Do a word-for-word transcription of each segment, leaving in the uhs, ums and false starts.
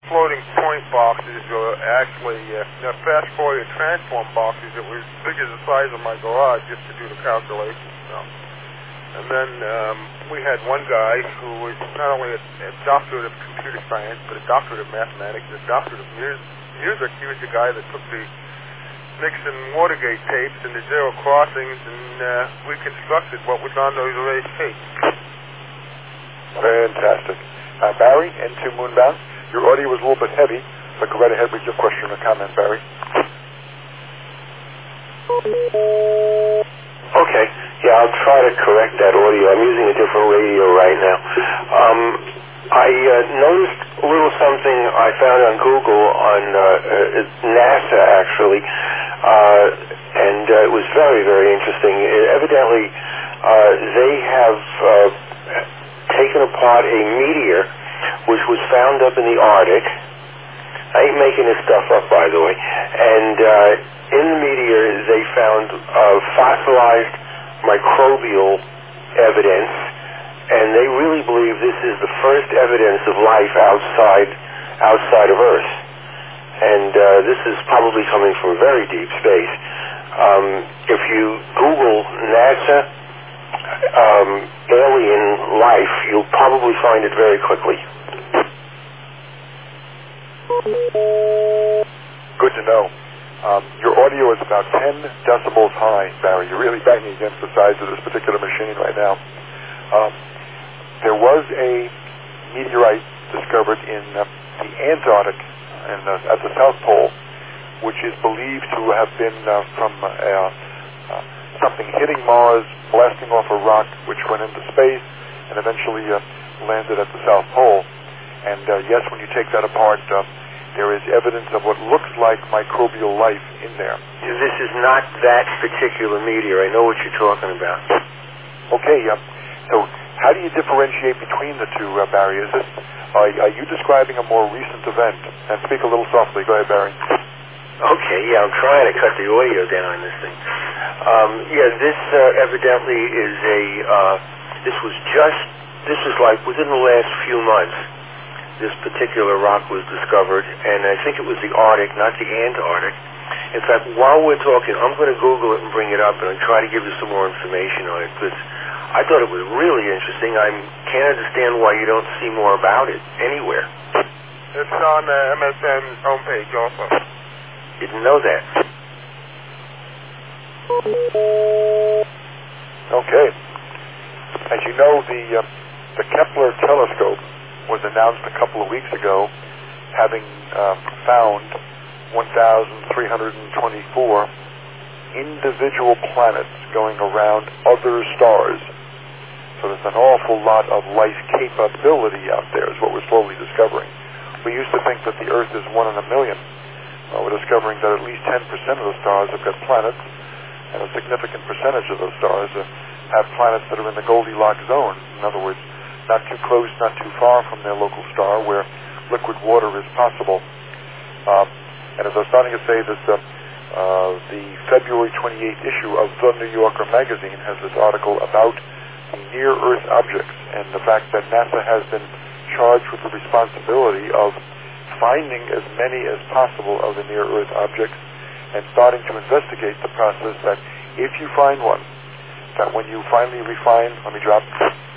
floating point boxes were actually uh, they're fast Fourier transform boxes that were as big as the size of my garage just to do the calculations. So. And then um, we had one guy who was not only a, a doctorate of computer science, but a doctorate of mathematics, a doctorate of mu- music. He was the guy that took the Nixon Watergate tapes and the zero crossings and uh, reconstructed what was on those erased tapes. Fantastic. Uh, Barry, into Moonbound. Your audio was a little bit heavy, but go right ahead with your question or comment, Barry. Okay. Yeah, I'll try to correct that audio. I'm using a different radio right now. Um, I uh, noticed a little something I found on Google on uh, uh, NASA, actually, uh, and uh, it was very, very interesting. It, evidently, uh, they have uh, taken apart a meteor which was found up in the Arctic. I ain't making this stuff up, by the way. And uh, in the meteor, they found uh, fossilized microbial evidence, and they really believe this is the first evidence of life outside outside of Earth. And uh, this is probably coming from very deep space. Um, if you Google NASA um, alien life, you'll probably find it very quickly. Good to know. Um, your audio is about ten decibels high, Barry. You're really banging against the sides of this particular machine right now. Um, there was a meteorite discovered in uh, the Antarctic and uh, at the South Pole, which is believed to have been uh, from uh, uh, something hitting Mars, blasting off a rock, which went into space and eventually uh, landed at the South Pole. And uh, yes, when you take that apart, uh, there is evidence of what looks like microbial life in there. This is not that particular meteor. I know what you're talking about. Okay, uh, so how do you differentiate between the two, uh, Barry? Is this, uh, are you describing a more recent event? And speak a little softly. Go ahead, Barry. Okay, yeah, I'm trying to cut the audio down on this thing. Um, yeah, this uh, evidently is a, uh, this was just, this was like within the last few months. This particular rock was discovered, and I think it was the Arctic, not the Antarctic. In fact, while we're talking, I'm going to Google it and bring it up, and I'll try to give you some more information on it, because I thought it was really interesting. I can't understand why you don't see more about it anywhere. It's on the M S N's homepage also. Didn't know that. Okay. As you know, the uh, the Kepler telescope was announced a couple of weeks ago, having uh, found one thousand three hundred twenty-four individual planets going around other stars. So there's an awful lot of life capability out there, is what we're slowly discovering. We used to think that the Earth is one in a million. Well, we're discovering that at least ten percent of the stars have got planets, and a significant percentage of those stars uh, have planets that are in the Goldilocks zone. In other words, not too close, not too far from their local star, where liquid water is possible. Um, and as I was starting to say, this, uh, uh, the February twenty-eighth issue of The New Yorker magazine has this article about the near-Earth objects and the fact that NASA has been charged with the responsibility of finding as many as possible of the near-Earth objects and starting to investigate the process that if you find one, that when you finally refine, let me drop,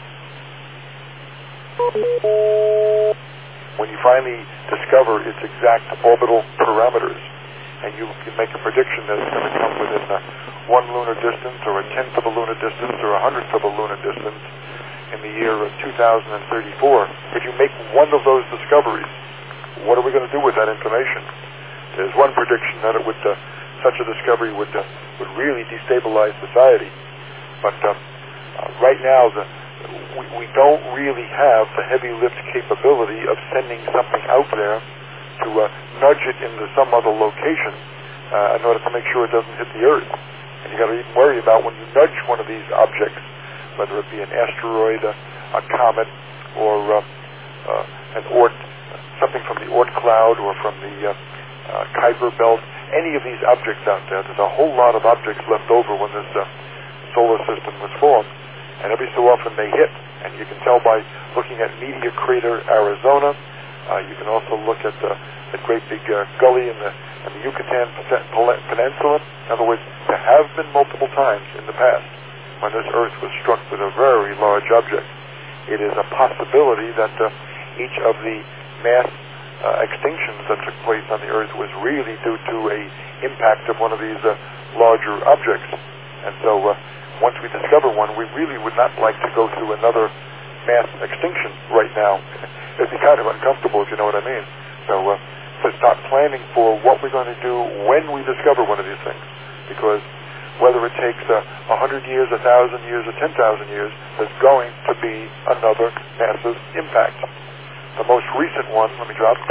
when you finally discover its exact orbital parameters, and you can make a prediction that it's going to come within a one lunar distance, or a tenth of a lunar distance, or a hundredth of a lunar distance in the year of two thousand thirty-four. If you make one of those discoveries, what are we going to do with that information? There's one prediction that it would, uh, such a discovery would uh, would really destabilize society. But uh, uh, right now, the We, we don't really have the heavy lift capability of sending something out there to uh, nudge it into some other location uh, in order to make sure it doesn't hit the Earth. And you got to even worry about when you nudge one of these objects, whether it be an asteroid, a, a comet, or uh, uh, an Oort, something from the Oort cloud or from the uh, uh, Kuiper belt, any of these objects out there. There's a whole lot of objects left over when this uh, solar system was formed. And every so often they hit, and you can tell by looking at Media Crater, Arizona, Uh, you can also look at the, the great big uh, gully in the, in the Yucatan Peninsula. In other words, there have been multiple times in the past when this Earth was struck with a very large object. It is a possibility that uh, each of the mass uh, extinctions that took place on the Earth was really due to a impact of one of these uh, larger objects. And so uh, once we discover one, we really would not like to go through another mass extinction right now. It'd be kind of uncomfortable, if you know what I mean. So uh, to start planning for what we're going to do when we discover one of these things. Because whether it takes a uh, hundred years, a thousand years, or ten thousand years, there's going to be another massive impact. The most recent one, let me drop.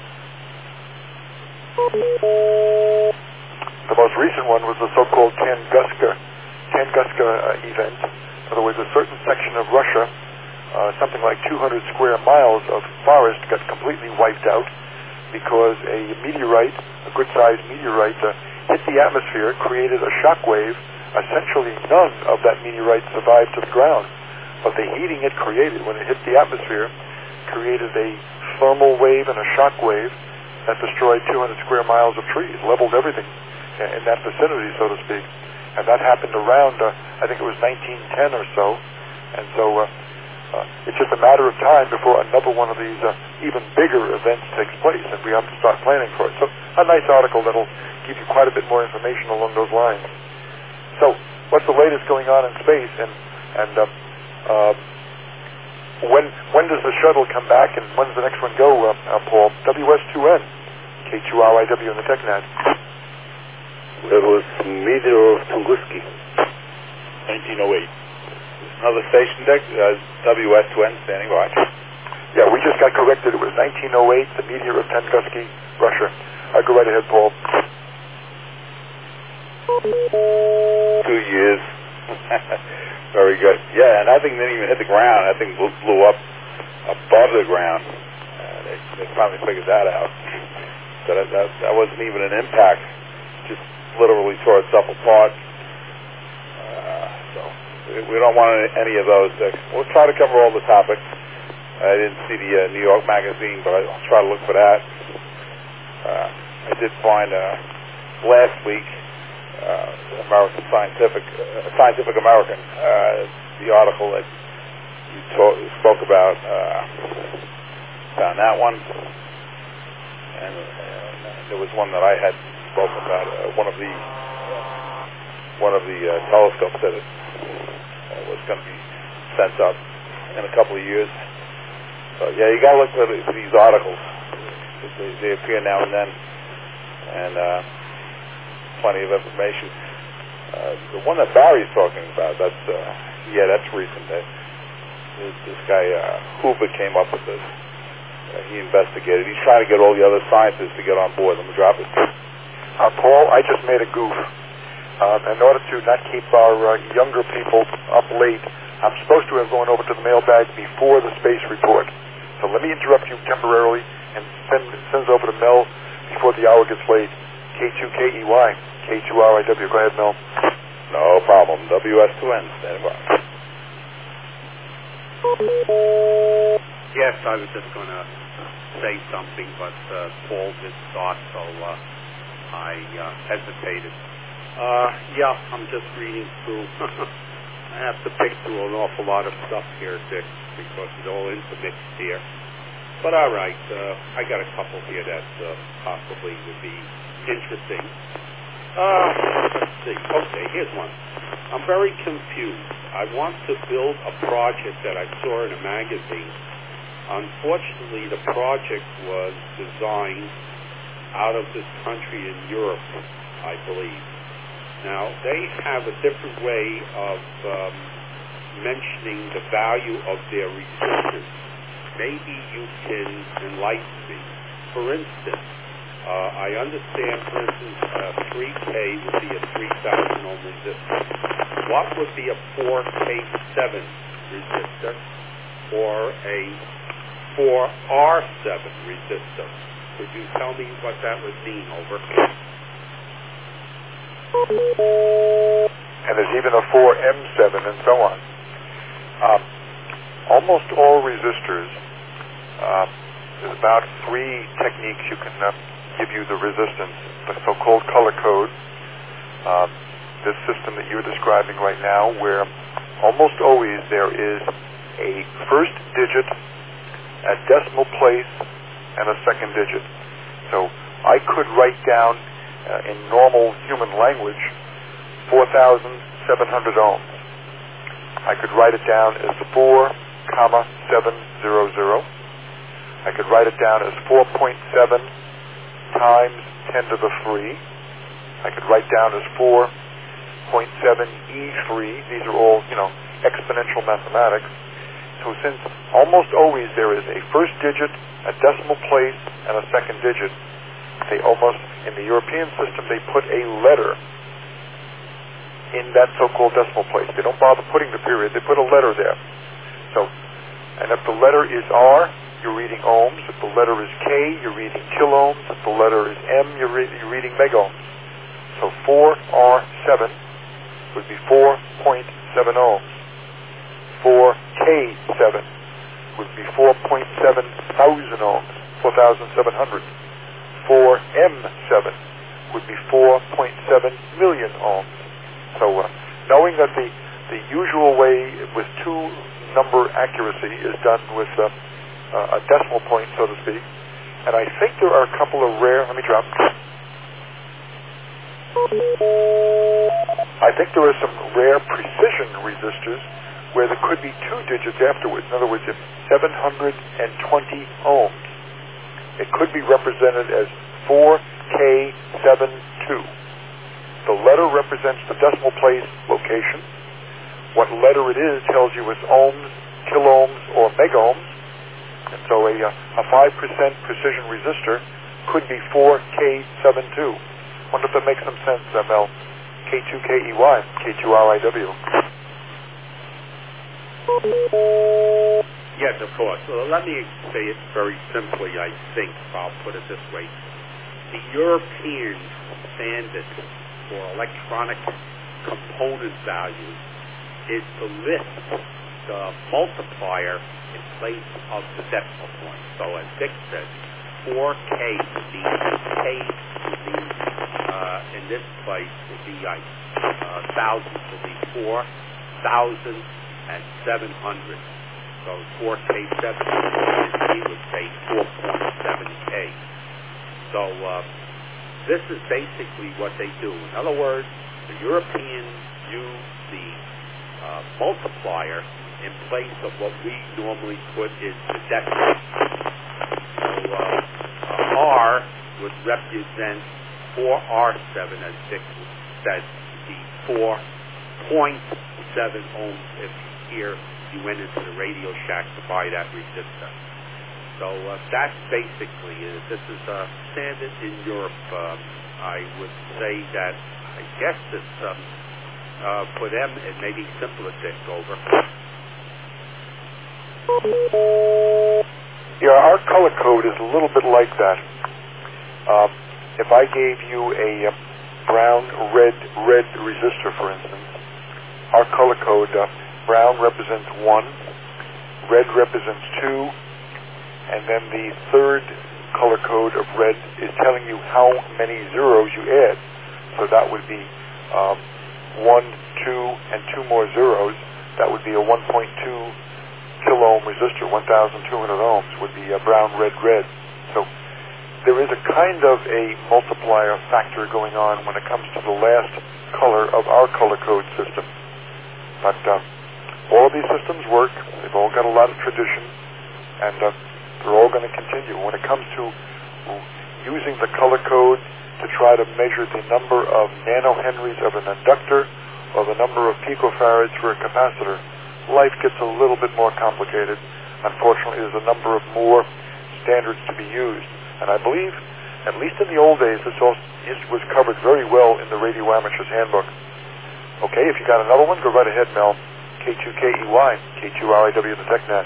The most recent one was the so-called Tunguska, Tunguska uh, event. In other words, a certain section of Russia, uh, something like two hundred square miles of forest got completely wiped out because a meteorite, a good-sized meteorite, uh, hit the atmosphere, created a shock wave. Essentially none of that meteorite survived to the ground. But the heating it created when it hit the atmosphere created a thermal wave and a shock wave that destroyed two hundred square miles of trees, leveled everything in that vicinity, so to speak. And that happened around, uh, I think it was nineteen ten or so. And so uh, uh, it's just a matter of time before another one of these uh, even bigger events takes place, and we have to start planning for it. So a nice article that'll give you quite a bit more information along those lines. So, what's the latest going on in space, and and uh, uh, when when does the shuttle come back, and when does the next one go, uh, uh, Paul? W S two N, K two R I W in the TechNet. It was meteor of Tunguska. nineteen oh eight. Another station deck, uh, W S two N standing by. Yeah, we just got corrected. It was nineteen oh eight, the meteor of Tunguska, Russia. Uh, go right ahead, Paul. Two years. Very good. Yeah, and that thing didn't even hit the ground. That thing blew, blew up above the ground. Uh, they, they finally figured that out. So that, that, that wasn't even an impact. Just literally tore itself apart. Uh, so we don't want any of those. We'll try to cover all the topics. I didn't see the uh, New York Magazine, but I'll try to look for that. Uh, I did find uh, last week uh, American Scientific uh, Scientific American uh, the article that you talk, spoke about. Uh, found that one, and, and there was one that I had spoken about. Uh, one of the one of the uh, telescopes that it, uh, was going to be sent up in a couple of years. So yeah, you got to look for, the, for these articles. They, they appear now and then, and uh, plenty of information. Uh, the one that Barry's talking about, that's uh, yeah, that's recent. Uh, this, this guy uh, Hoover came up with this. Uh, he investigated. He's trying to get all the other scientists to get on board. Let me drop it. Uh, Paul, I just made a goof. Uh, in order to not keep our uh, younger people up late, I'm supposed to have gone over to the mailbag before the space report. So let me interrupt you temporarily and send, send it over to Mel before the hour gets late. K two K E Y, K two R I W. Go ahead, Mel. No problem. W S two N, stand by. Yes, I was just going to say something, but uh, Paul did start, so uh, I uh, hesitated. Uh, yeah, I'm just reading through. I have to pick through an awful lot of stuff here, Dick, because it's all intermixed here. But all right, uh, I got a couple here that uh, possibly would be interesting. Uh, let's see. Okay, here's one. I'm very confused. I want to build a project that I saw in a magazine. Unfortunately, the project was designed out of this country in Europe, I believe. Now, they have a different way of um, mentioning the value of their resistance. Maybe you can enlighten me. For instance, uh, I understand, for instance, uh, three K would be a three thousand ohm resistor. What would be a four K seven resistor or a four R seven resistor? Could you tell me what that would mean? Over. And there's even a four M seven and so on. Um, almost all resistors uh, there's about three techniques you can uh, give you the resistance. The so-called color code, uh, this system that you're describing right now, where almost always there is a first digit, a decimal place, and a second digit. So I could write down uh, in normal human language four thousand seven hundred ohms. I could write it down as four comma seven zero zero. I could write it down as four point seven times ten to the three. I could write down as four point seven E three. These are all, you know, exponential mathematics. So since almost always there is a first digit, a decimal place, and a second digit, they almost, in the European system, they put a letter in that so-called decimal place. They don't bother putting the period. They put a letter there. So, and if the letter is R, you're reading ohms. If the letter is K, you're reading kiloohms. If the letter is M, you're, re- you're reading megohms. So four R seven would be four point seven ohms. four K seven would be four point seven thousand ohms, four thousand seven hundred. four M seven would be four point seven million ohms. So uh, knowing that the, the usual way with two number accuracy is done with uh, uh, a decimal point, so to speak, and I think there are a couple of rare, let me drop, I think there are some rare precision resistors where there could be two digits afterwards. In other words, if seven hundred twenty ohms, it could be represented as four K seventy-two. The letter represents the decimal place location. What letter it is tells you it's ohms, kiloohms, or megohms. And so a, a five percent precision resistor could be four K seventy-two. Wonder if that makes some sense, M L. K two K E Y, K two R I W. Yes, of course. Well, let me say it very simply, I think. I'll put it this way. The European standard for electronic component values is to list the multiplier in place of the decimal point. So as Dick said, four K means K means uh, in this place would be like uh, thousands will be four thousand and seven hundred. So four K seven, he would say four point seven K. So uh, this is basically what they do. In other words, the Europeans use the uh, multiplier in place of what we normally put is the decimal. So uh, uh, R would represent four R seven, as Dick said, the four point seven ohms if here you went into the Radio Shack to buy that resistor. So uh, that's basically it. This is uh, standard in Europe. Um, I would say that I guess it's um, uh, for them it may be simpler to go over. Yeah, our color code is a little bit like that. Um, if I gave you a uh, brown, red, red resistor, for instance, our color code, uh, brown represents one, red represents two, and then the third color code of red is telling you how many zeros you add. So that would be um, one, two, and two more zeros. That would be a one point two kiloohm resistor, one thousand two hundred ohms would be a brown, red, red. So there is a kind of a multiplier factor going on when it comes to the last color of our color code system. But uh, all of these systems work. They've all got a lot of tradition, and uh, they're all going to continue. When it comes to using the color code to try to measure the number of nanohenries of an inductor or the number of picofarads for a capacitor, life gets a little bit more complicated. Unfortunately, there's a number of more standards to be used. And I believe, at least in the old days, this all was covered very well in the Radio Amateur's Handbook. Okay, if you got another one, go right ahead, Mel. K two K E Y, K two R I W, the TechNet.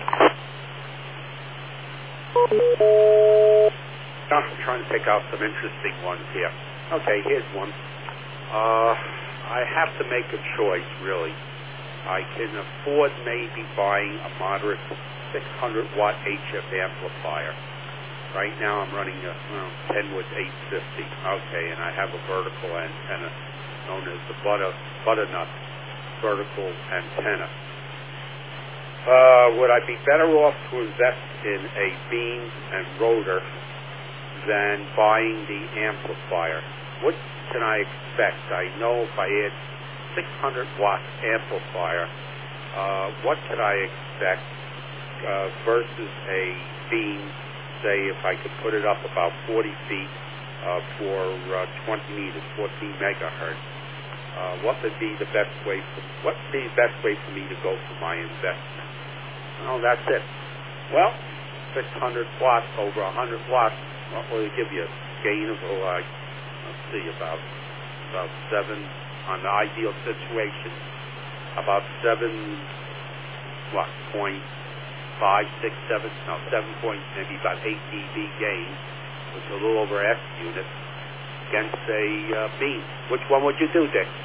I'm trying to pick out some interesting ones here. Okay, here's one. Uh, I have to make a choice, really. I can afford maybe buying a moderate six hundred watt H F amplifier. Right now I'm running a well, Kenwood eight fifty. Okay, and I have a vertical antenna known as the butter, butternut vertical antenna. Uh, would I be better off to invest in a beam and rotor than buying the amplifier? What can I expect? I know if I add six hundred watt amplifier, uh, what could I expect uh, versus a beam, say if I could put it up about forty feet uh, for uh, twenty meters, fourteen megahertz? Uh, what would be the best way for, what would be the best way for me to go for my investment? Oh, that's it. Well, six hundred watts over one hundred watts, what will it give you? A gain of, oh, like, let's see, about, about seven, on the ideal situation, about seven, what, point five, six, seven, no, seven point, maybe about eight dB gain, which is a little over F unit, against a uh, beam. Which one would you do, Dick?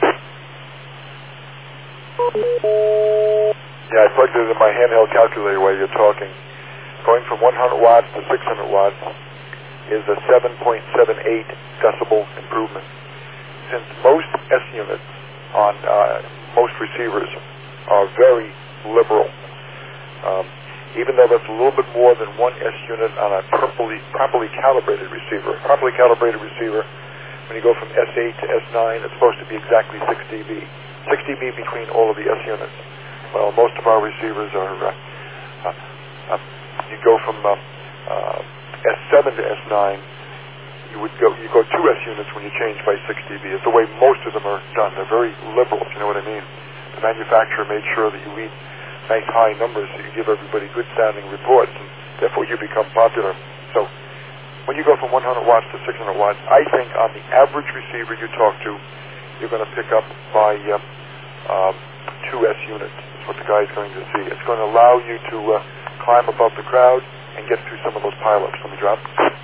Yeah, I plugged it in my handheld calculator while you're talking. Going from one hundred watts to six hundred watts is a seven point seven eight decibel improvement. Since most S units on uh, most receivers are very liberal, um, even though that's a little bit more than one S unit on a properly, properly calibrated receiver. Properly calibrated receiver, when you go from S eight to S nine, it's supposed to be exactly six dB. six dB between all of the S units. Well, most of our receivers are, uh, uh, uh, you go from uh, uh, S seven to S nine, you would go, you go two S units when you change by six dB. It's the way most of them are done. They're very liberal, if you know what I mean. The manufacturer made sure that you read nice high numbers so you give everybody good sounding reports, and therefore you become popular. So when you go from one hundred watts to six hundred watts, I think on the average receiver you talk to, you're going to pick up by uh, um, two S units. That's what the guy's going to see. It's going to allow you to uh, climb above the crowd and get through some of those pileups. Let me drop.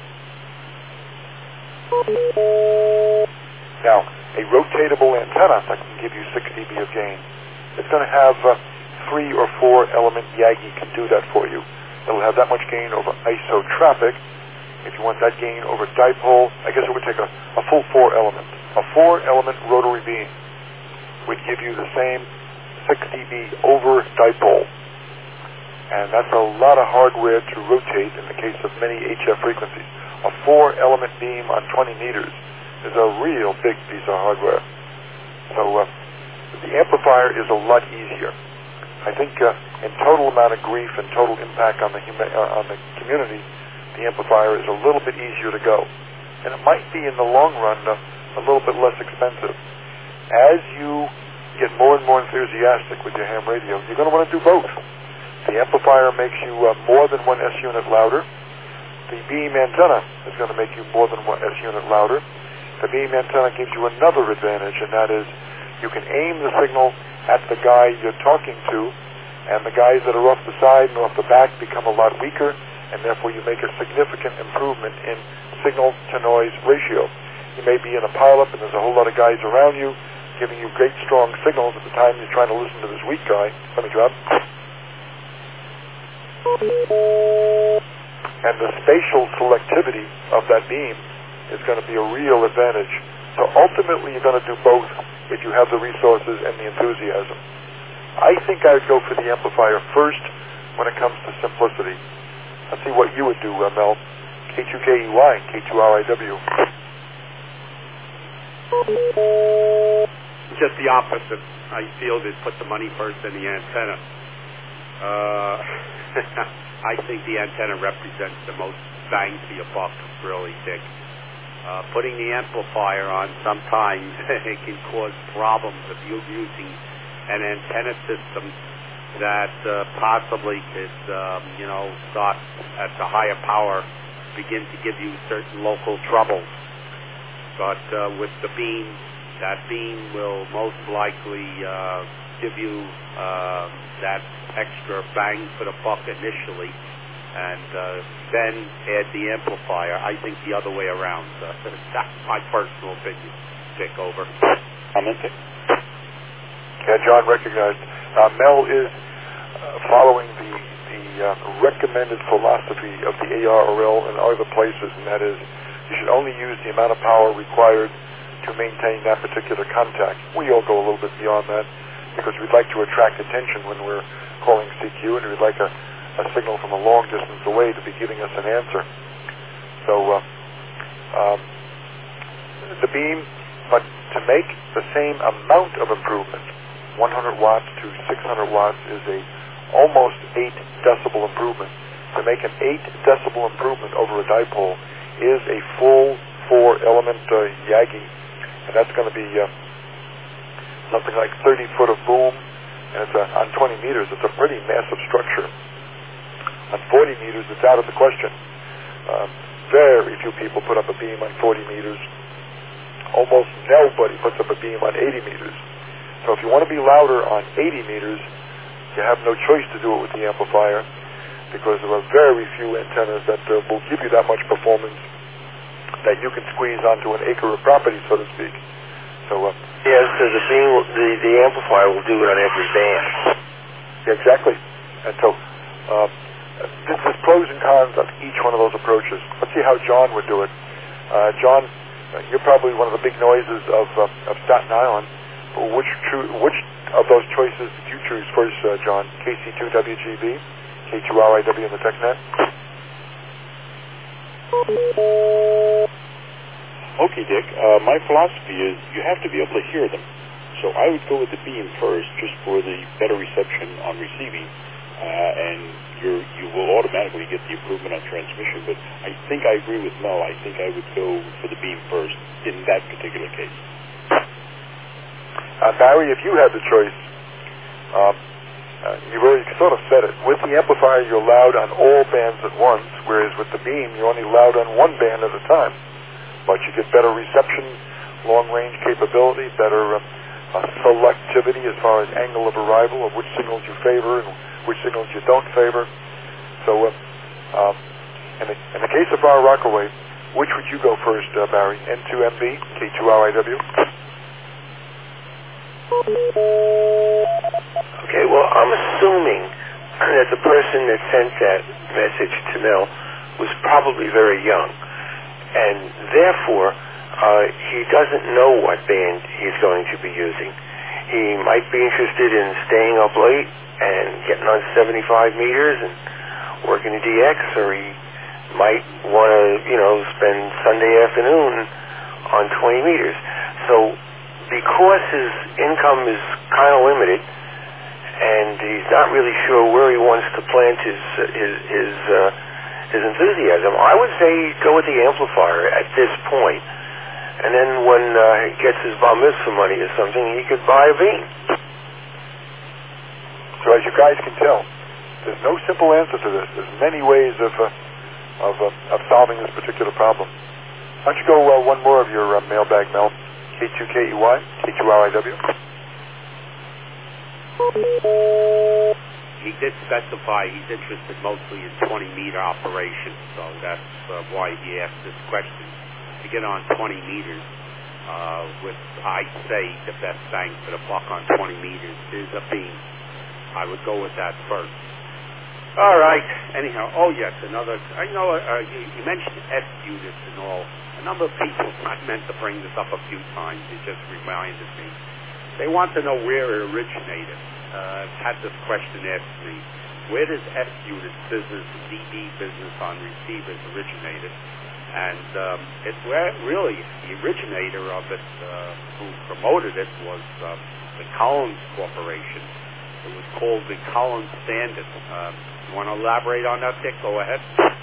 Now, a rotatable antenna that can give you six dB of gain. It's going to have uh, three or four element Yagi can do that for you. It'll have that much gain over isotropic. If you want that gain over dipole, I guess it would take a, a full four element. A four element rotary beam would give you the same six dB over dipole. And that's a lot of hardware to rotate in the case of many H F frequencies. A four element beam on twenty meters is a real big piece of hardware. So uh, the amplifier is a lot easier. I think uh, in total amount of grief and total impact on the, huma- uh, on the community, the amplifier is a little bit easier to go. And it might be in the long run uh, a little bit less expensive. As you get more and more enthusiastic with your ham radio, you're going to want to do both. The amplifier makes you uh, more than one S unit louder. The beam antenna is going to make you more than one S unit louder. The beam antenna gives you another advantage, and that is you can aim the signal at the guy you're talking to, and the guys that are off the side and off the back become a lot weaker, and therefore you make a significant improvement in signal-to-noise ratio. You may be in a pileup and there's a whole lot of guys around you giving you great strong signals at the time you're trying to listen to this weak guy. Let me drop. And the spatial selectivity of that beam is going to be a real advantage. So ultimately you're going to do both if you have the resources and the enthusiasm. I think I would go for the amplifier first when it comes to simplicity. Let's see what you would do, uh, Mel. K two K E Y, K two R I W. Just the opposite. I feel they put the money first in the antenna. Uh, I think the antenna represents the most bang for your buck, really, Dick. Uh, putting the amplifier on sometimes it can cause problems if you're using an antenna system that uh, possibly could, um, you know, start at the higher power, begin to give you certain local troubles. But uh, with the beam, that beam will most likely uh, give you uh, that extra bang for the buck initially, and uh, then add the amplifier. I think the other way around. Uh, that's my personal opinion. Dick, over. Comment? Yeah, John recognized. Uh, Mel is uh, following the, the uh, recommended philosophy of the A R R L and other places, and that is you should only use the amount of power required to maintain that particular contact. We all go a little bit beyond that because we'd like to attract attention when we're calling C Q, and we'd like a, a signal from a long distance away to be giving us an answer. So uh, um, the beam, but to make the same amount of improvement, one hundred watts to six hundred watts is a almost eight decibel improvement. To make an eight decibel improvement over a dipole is a full four element uh, Yagi, and that's going to be uh, something like thirty foot of boom, and it's a, on twenty meters. It's a pretty massive structure. On forty meters, it's out of the question. Uh, very few people put up a beam on forty meters. Almost nobody puts up a beam on eighty meters. So if you want to be louder on eighty meters, you have no choice to do it with the amplifier, because there are very few antennas that uh, will give you that much performance that you can squeeze onto an acre of property, so to speak. So uh, yes, so the beam, will, the the amplifier will do it on every band. Yeah, exactly. And so uh, there's pros and cons of each one of those approaches. Let's see how John would do it. Uh, John, uh, you're probably one of the big noises of uh, of Staten Island. Which true, which of those choices did you choose first, uh, John? K C two W G B, K two R I W in the TechNet? Okay, Dick. Uh, my philosophy is you have to be able to hear them. So I would go with the beam first, just for the better reception on receiving, uh, and you're, you will automatically get the improvement on transmission. But I think I agree with Mel. I think I would go for the beam first in that particular case. Uh, Barry, if you had the choice, um, uh, you've already sort of said it. With the amplifier, you're loud on all bands at once, whereas with the beam, you're only loud on one band at a time. But you get better reception, long-range capability, better uh, uh, selectivity as far as angle of arrival of which signals you favor and which signals you don't favor. So, uh, um, in, the, in the case of our Rockaway, which would you go first, uh, Barry? N two M B, K two R I W? Okay, well, I'm assuming that the person that sent that message to Mel was probably very young, and therefore uh, he doesn't know what band he's going to be using. He might be interested in staying up late and getting on seventy-five meters and working a D X, or he might want to, you know, spend Sunday afternoon on twenty meters. So because his income is kind of limited, and he's not really sure where he wants to plant his his his, uh, his enthusiasm, I would say go with the amplifier at this point, and then when uh, he gets his bar mitzvah money or something, he could buy a beam. So as you guys can tell, there's no simple answer to this. There's many ways of uh, of uh, of solving this particular problem. Why don't you go uh, one more of your uh, mailbag, Mel? K two K E Y, K two R I W. He did specify he's interested mostly in twenty meter operation, so that's uh, why he asked this question. To get on twenty meters, uh, with, I'd say, the best bang for the buck on twenty meters is a beam. I would go with that first. All right. Anyhow, oh yes, another, I know uh, you, you mentioned S units and all. A number of people, I meant to bring this up a few times, it just reminded me. They want to know where it originated. Uh, I've had this question asked me. Where does S unit business, D B business on receivers originated? And um, it where really the originator of it, uh, who promoted it, was uh, the Collins Corporation. It was called the Collins Standard. Um, you want to elaborate on that, Dick? Go ahead.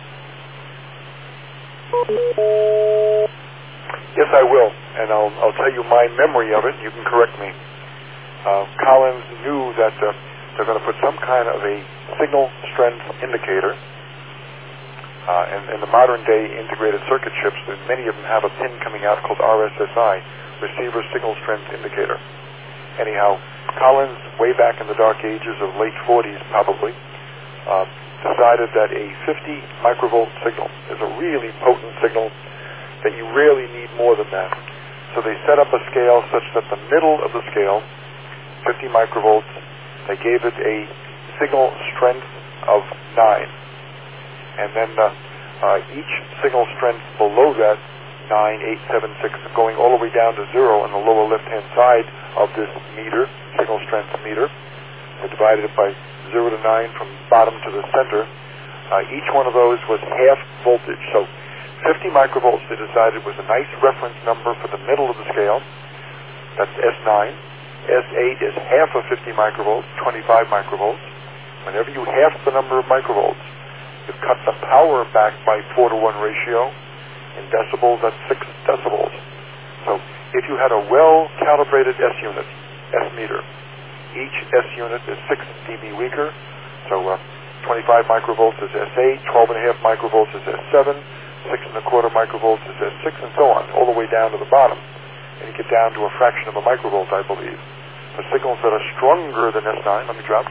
Yes, I will, and I'll, I'll tell you my memory of it, and you can correct me. Uh, Collins knew that uh, they're going to put some kind of a signal strength indicator, uh, and in the modern-day integrated circuit chips, many of them have a pin coming out called R S S I, Receiver Signal Strength Indicator. Anyhow, Collins, way back in the dark ages of late forties probably, uh, decided that a fifty microvolt signal is a really potent signal, that you really need more than that. So they set up a scale such that the middle of the scale, fifty microvolts, they gave it a signal strength of nine. And then uh, uh, each signal strength below that, nine, eight, seven, six, going all the way down to zero on the lower left-hand side of this meter, signal strength meter. They divided it by zero to nine from bottom to the center. Uh, each one of those was half voltage. So fifty microvolts, they decided, was a nice reference number for the middle of the scale. That's S nine. S eight is half of fifty microvolts, twenty-five microvolts. Whenever you half the number of microvolts, you cut the power back by four to one ratio. In decibels, that's six decibels. So if you had a well-calibrated S unit, S meter, each S unit is six decibels weaker. So uh, twenty-five microvolts is S eight, twelve and a half microvolts is S seven, six and a quarter microvolts is S six, and so on, all the way down to the bottom. And you get down to a fraction of a microvolt, I believe. For signals that are stronger than S nine, let me drop.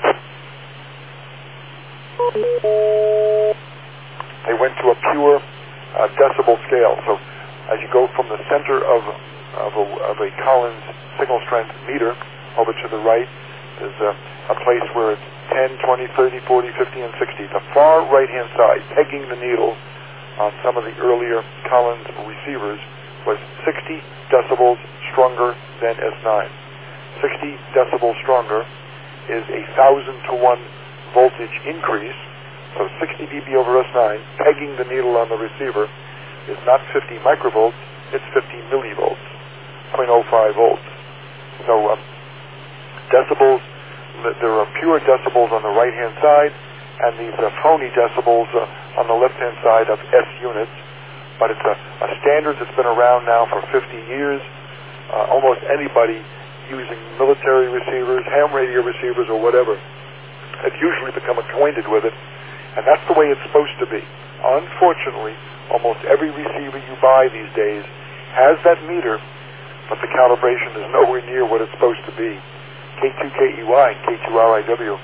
They went to a pure uh, decibel scale. So as you go from the center of, of, a, of a Collins signal strength meter over to the right, there's a, a place where it's ten, twenty, thirty, forty, fifty, and sixty. The far right-hand side, pegging the needle on some of the earlier Collins receivers, was sixty decibels stronger than S nine. sixty decibels stronger is a thousand to one voltage increase. So sixty decibels over S nine, pegging the needle on the receiver, is not fifty microvolts, it's fifty millivolts, zero point zero five volts. So um, decibels, there are pure decibels on the right-hand side, and these are phony decibels uh, on the left-hand side of S units. But it's a, a standard that's been around now for fifty years. Uh, almost anybody using military receivers, ham radio receivers, or whatever, have usually become acquainted with it. And that's the way it's supposed to be. Unfortunately, almost every receiver you buy these days has that meter, but the calibration is nowhere near what it's supposed to be. K two K E Y, K two R I W.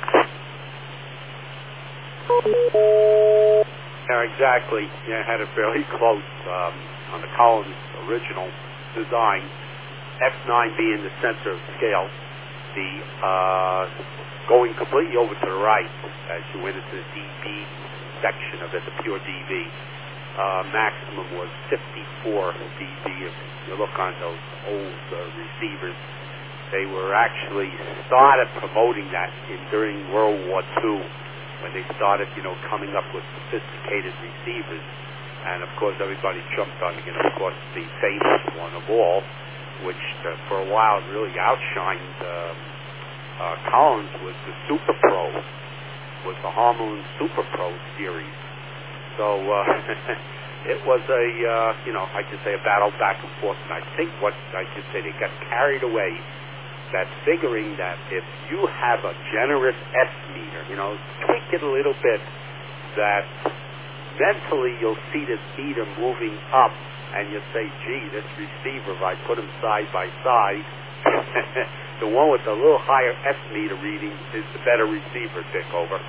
Yeah, exactly. Yeah, I had it fairly close um, on the Collins original design. X nine being the center of scale, the uh, going completely over to the right as you went into the D B section of it, the pure D B. Uh, maximum was fifty-four D B. If you look on those old uh, receivers, they were actually started promoting that in during World War Two. When they started, you know, coming up with sophisticated receivers. And, of course, everybody jumped on, you know, of course, the famous one of all, which uh, for a while really outshined um, uh, Collins, was the Super Pro, was the Harmoon Super Pro series. So uh, it was a, uh, you know, I could say a battle back and forth. And I think what I could say, they got carried away that figuring that if you have a generous S meter, you know, tweak it a little bit, that mentally you'll see this meter moving up, and you'll say, gee, this receiver, if I put them side by side, the one with the little higher S meter reading is the better receiver, Dick, over.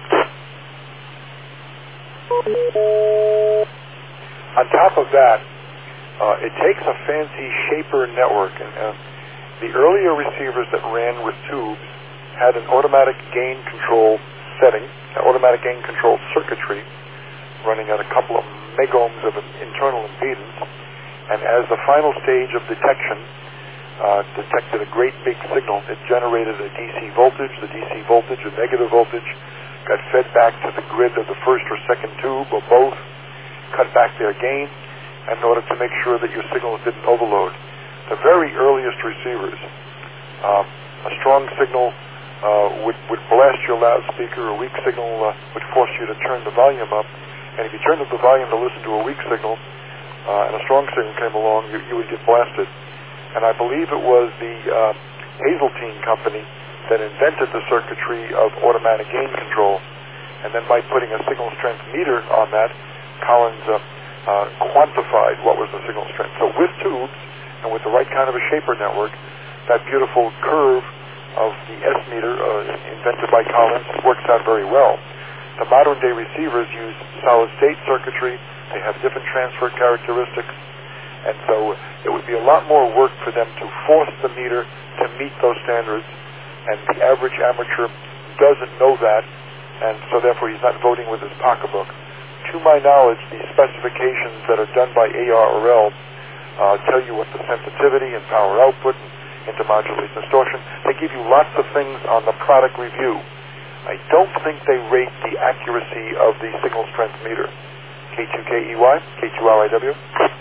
On top of that, uh, it takes a fancy shaper network, and uh, the earlier receivers that ran with tubes had an automatic gain control setting, an automatic gain control circuitry running at a couple of megohms of internal impedance. And as the final stage of detection uh, detected a great big signal, it generated a D C voltage. The D C voltage, a negative voltage, got fed back to the grid of the first or second tube, or both, cut back their gain in order to make sure that your signals didn't overload. The very earliest receivers, um, a strong signal uh, would, would blast your loudspeaker, a weak signal uh, would force you to turn the volume up, and if you turned up the volume to listen to a weak signal, uh, and a strong signal came along, you, you would get blasted. And I believe it was the uh, Hazeltine company that invented the circuitry of automatic gain control, and then by putting a signal strength meter on that, Collins uh, uh, quantified what was the signal strength. So with tubes, and with the right kind of a shaper network, that beautiful curve of the S meter uh, invented by Collins works out very well. The modern day receivers use solid state circuitry. They have different transfer characteristics, and so it would be a lot more work for them to force the meter to meet those standards, and the average amateur doesn't know that, and so therefore he's not voting with his pocketbook. To my knowledge, the specifications that are done by A R R L uh, tell you what the sensitivity and power output and intermodulation distortion. They give you lots of things on the product review. I don't think they rate the accuracy of the signal strength meter. K two K E Y, K two R I W.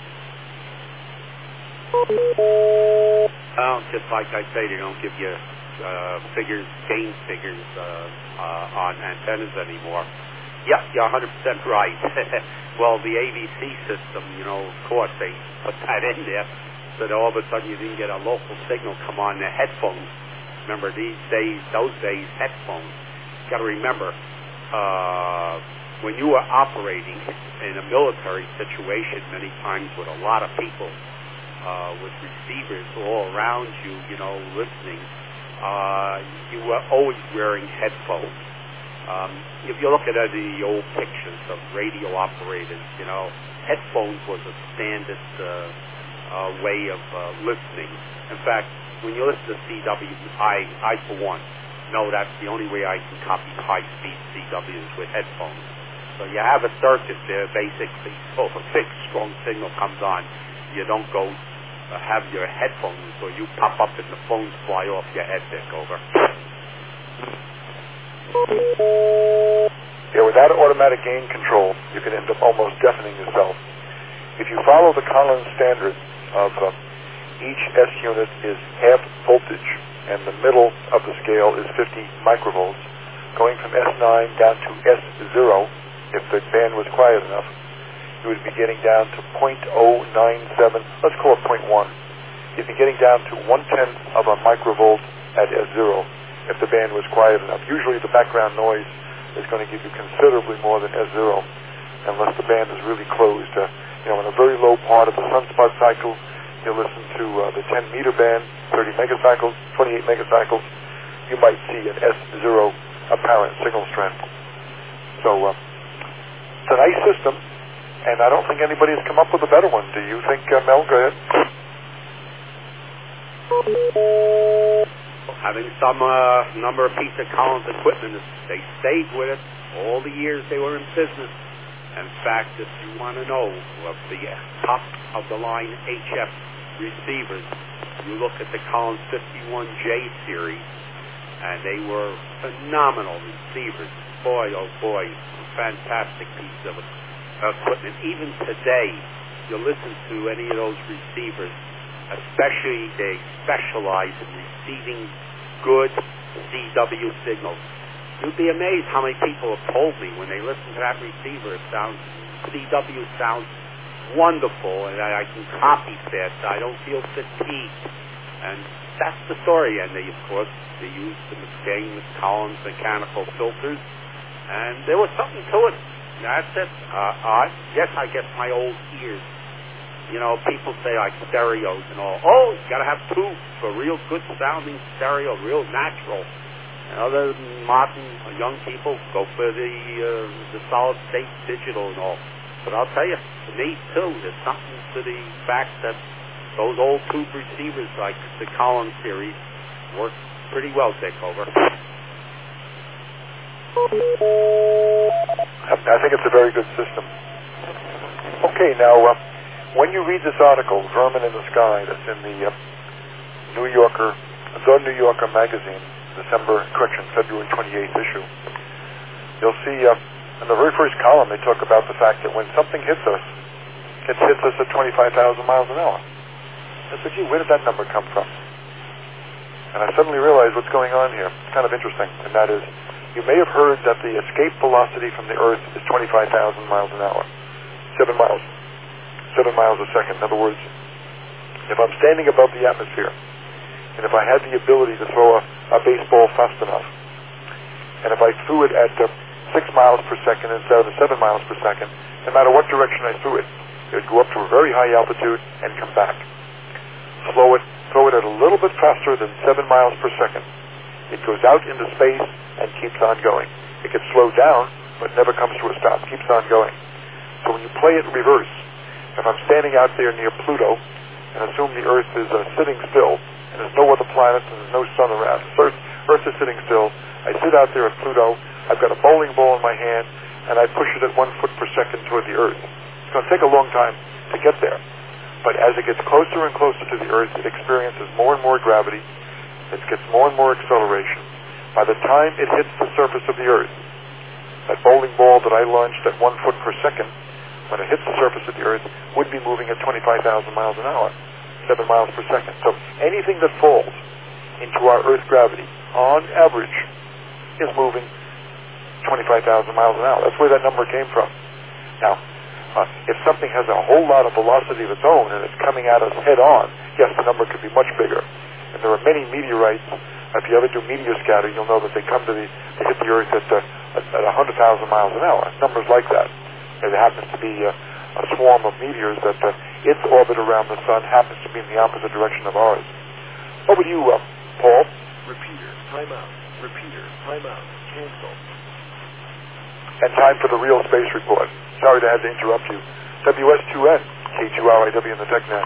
Well, just like I say, they don't give you uh, figures, gain figures uh, uh, on antennas anymore. Yeah, you're one hundred percent right. Well, the A V C system, you know, of course, they put that in there so that all of a sudden you didn't get a local signal come on the headphones. Remember, these days, those days, headphones. You got to remember, uh, when you were operating in a military situation, many times with a lot of people, uh, with receivers all around you, you know, listening, uh, you were always wearing headphones. Um, if you look at uh, the old pictures of radio operators, you know, headphones was a standard uh, uh, way of uh, listening. In fact, when you listen to C W, I, I for one, know that's the only way I can copy high-speed C Ws with headphones. So you have a circuit there, basically, so if a big, strong signal comes on, you don't go uh, have your headphones, or you pop up and the phones fly off your head, Dick, over. Yeah, without automatic gain control, you can end up almost deafening yourself. If you follow the Collins standard of uh, each S unit is half voltage, and the middle of the scale is fifty microvolts, going from S nine down to S zero, if the band was quiet enough, you would be getting down to zero point zero nine seven, let's call it zero point one. You'd be getting down to one-tenth of a microvolt at S zero if the band was quiet enough. Usually the background noise is going to give you considerably more than S zero unless the band is really closed. Uh, you know, in a very low part of the sunspot cycle, you listen to uh, the ten meter band, thirty megacycles, twenty-eight megacycles, you might see an S zero apparent signal strength. So uh, it's a nice system, and I don't think anybody has come up with a better one. Do you think, uh, Mel? Go ahead. Having some uh, number of pieces of Collins equipment, they stayed with it all the years they were in business. In fact, if you want to know of the top of the line H F receivers, you look at the Collins fifty-one J series, and they were phenomenal receivers. Boy, oh boy, fantastic piece of equipment. Even today, you listen to any of those receivers, especially they specialize in receiving good C W signals. You'd be amazed how many people have told me when they listen to that receiver, it sounds, C W sounds wonderful, and I, I can copy fast. I don't feel fatigued. And that's the story. And they, of course, they used the James Collins mechanical filters, and there was something to it. That's it. Uh, uh, yes, I guess my old ears. You know, people say like stereos and all. Oh, you got to have two for real good sounding stereo, real natural. And other modern young people go for the uh, the solid state digital and all. But I'll tell you, to me too, there's something to the fact that those old tube receivers like the Collins series work pretty well. Dick, over. I think it's a very good system. Okay, now. Uh, When you read this article, Vermin in the Sky, that's in the uh, New Yorker, The New Yorker magazine, December, correction, February twenty-eighth issue, you'll see uh, in the very first column they talk about the fact that when something hits us, it hits us at twenty-five thousand miles an hour. I said, gee, where did that number come from? And I suddenly realized what's going on here. It's kind of interesting, and that is, you may have heard that the escape velocity from the Earth is twenty-five thousand miles an hour, seven miles. Seven miles a second. In other words, if I'm standing above the atmosphere, and if I had the ability to throw a, a baseball fast enough, and if I threw it at uh, six miles per second instead of seven miles per second, no matter what direction I threw it, it would go up to a very high altitude and come back. Slow it, throw it at a little bit faster than seven miles per second. It goes out into space and keeps on going. It gets slowed down, but never comes to a stop. Keeps on going. So when you play it in reverse, if I'm standing out there near Pluto and assume the Earth is uh, sitting still and there's no other planets and there's no sun around, Earth, Earth is sitting still, I sit out there at Pluto, I've got a bowling ball in my hand, and I push it at one foot per second toward the Earth. It's going to take a long time to get there. But as it gets closer and closer to the Earth, it experiences more and more gravity. It gets more and more acceleration. By the time it hits the surface of the Earth, that bowling ball that I launched at one foot per second, when it hits the surface of the Earth, would be moving at twenty-five thousand miles an hour, seven miles per second. So anything that falls into our Earth gravity, on average, is moving twenty-five thousand miles an hour. That's where that number came from. Now, uh, if something has a whole lot of velocity of its own and it's coming at us head on, yes, the number could be much bigger. And there are many meteorites. If you ever do meteor scatter, you'll know that they come to the, they hit the Earth at, uh, at, at one hundred thousand miles an hour. Numbers like that. And there happens to be uh, a swarm of meteors that uh, its orbit around the sun happens to be in the opposite direction of ours. Over to you, uh, Paul. Repeater, time out. Repeater, time out. Cancel. And time for the real space report. Sorry to have to interrupt you. W S two N, K two R I W in the TechNet.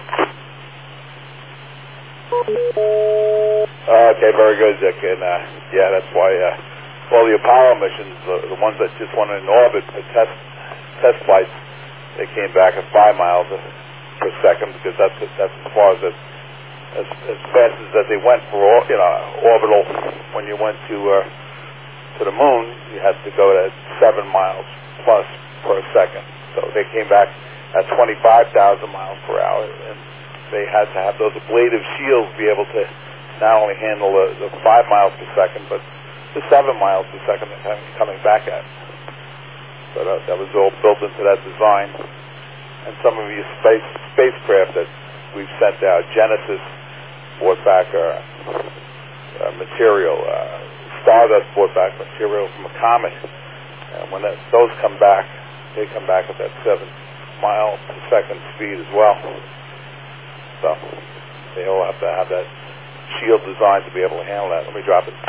Okay, very good, Dick. And uh, yeah, that's why uh, all the Apollo missions, uh, the ones that just went in orbit for test test flights, they came back at five miles per second because that's that's as far as it, as, as fast as that they went for you know orbital. When you went to uh, to the moon, you had to go at seven miles plus per second. So they came back at twenty-five thousand miles per hour, and they had to have those ablative shields be able to not only handle the, the five miles per second, but the seven miles per second they're coming back at. So that, that was all built into that design. And some of these space spacecraft that we've sent out, Genesis brought back uh, uh, material, uh, Stardust brought back material from a comet. And when that, those come back, they come back at that seven mile per second speed as well. So they all have to have that shield designed to be able to handle that. Let me drop it.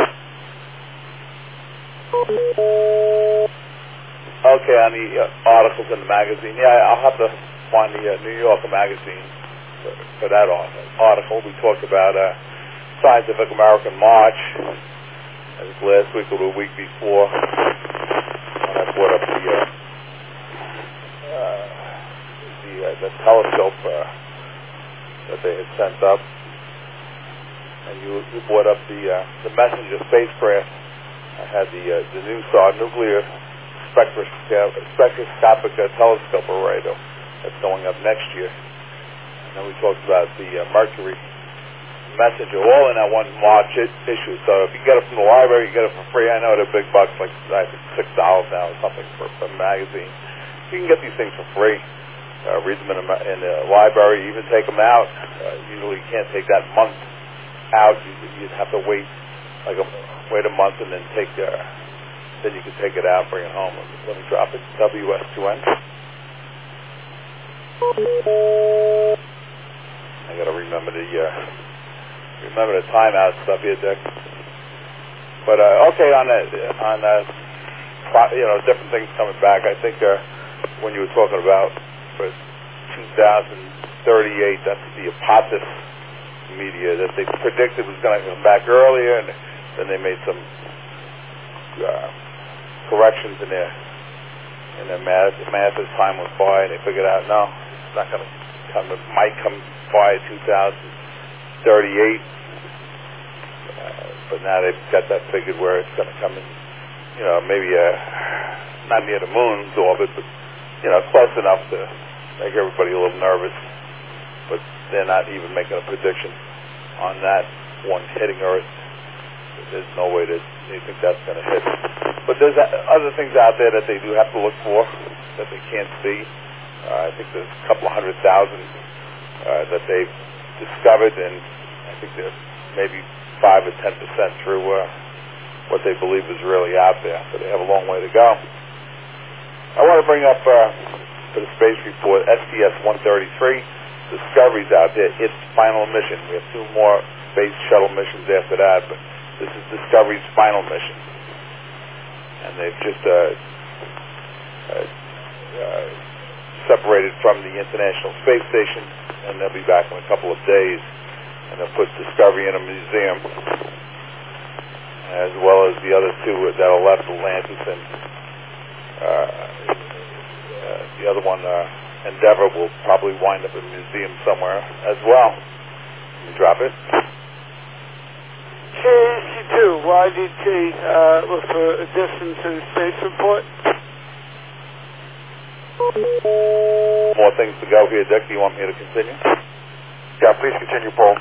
Okay, on the uh, articles in the magazine, yeah, I'll have to find the uh, New Yorker magazine for, for that article. We talked about uh, Scientific American March, I think last week or the week before, when I brought up the uh, uh, the, uh, the telescope uh, that they had sent up, and you, you brought up the uh, the Messenger spacecraft. I had the uh, the NuSTAR nuclear spectroscopic, spectroscopic uh, telescope array though, that's going up next year. And then we talked about the uh, Mercury Messenger, all in that one March issue. So if you get it from the library, you get it for free. I know they're big bucks, like I think six dollars now or something for, for a magazine. You can get these things for free. Uh, read them in, a, in the library, even take them out. Uh, usually you can't take that month out. You, you'd have to wait like a, wait a month and then take uh, then you can take it out, bring it home. Let me drop it. W S two N. I got to remember the uh, remember the timeout stuff here, Dick. But uh, okay, on that on uh, you know different things coming back. I think uh, when you were talking about for two thousand thirty-eight, that's the Apophis media that they predicted was going to come back earlier, and then they made some uh, corrections in their in their math, math as time went by, and they figured out no, it's not going to come. It might come by two thousand thirty-eight, uh, but now they've got that figured where it's going to come in, you know, maybe uh, not near the moon's orbit, but you know, close enough to make everybody a little nervous, but they're not even making a prediction on that one hitting Earth. There's no way that they think that's going to hit. But there's other things out there that they do have to look for that they can't see. Uh, I think there's a couple of hundred thousand uh, that they've discovered, and I think they're maybe five or ten percent through uh, what they believe is really out there. So they have a long way to go. I want to bring up uh, for the space report S T S one thirty-three, Discovery's out there, its final mission. We have two more space shuttle missions after that, but this is Discovery's final mission. And they've just uh, uh, uh, separated from the International Space Station, and they'll be back in a couple of days, and they'll put Discovery in a museum. as well as the other two that are left, Atlantis and uh, uh, the other one, uh, Endeavour, will probably wind up in a museum somewhere as well. Can you drop it? K A C two, Y D T, uh, look for a distance in space report. More things to go here, Dick. Do you want me to continue? Yeah, please continue, Paul.